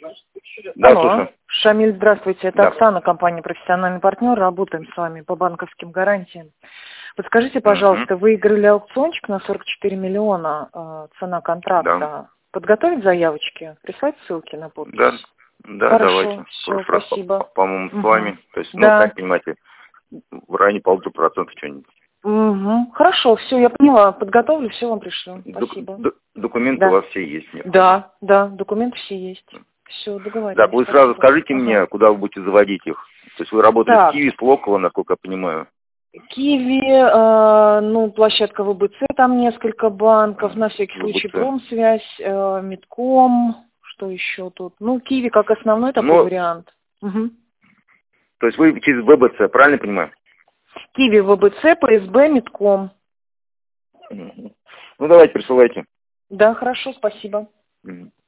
Да, Алло, слушаю. Шамиль, здравствуйте. Это Да. Оксана, компания «Профессиональный партнер». Работаем с вами по банковским гарантиям. Подскажите, пожалуйста, выиграли аукциончик на 44 миллиона, цена контракта. Да. Подготовить заявочки? Прислать ссылки на подпись? Да, да, Хорошо, давайте. все, В прошлый раз, спасибо. по-моему, с вами. То есть, ну, Да. сами понимаете, в районе 1,5% что-нибудь. Хорошо, все, я поняла. Подготовлю, все вам пришлю. Спасибо. Документы Да. у вас все есть? Да, документы все есть. Все, договорились. Так, вы сразу скажите мне, куда вы будете заводить их. То есть вы работали Так. с Киви, с Локово, насколько я понимаю. Киви, площадка ВБЦ, там несколько банков, на всякий случай ВБЦ. Промсвязь, Мидком, что еще тут? Ну, Киви как основной такой вариант. То есть вы через ВБЦ, правильно я понимаю? Киви, ВБЦ, ПСБ, Мидком. Ну, давайте, присылайте. Да, хорошо, спасибо.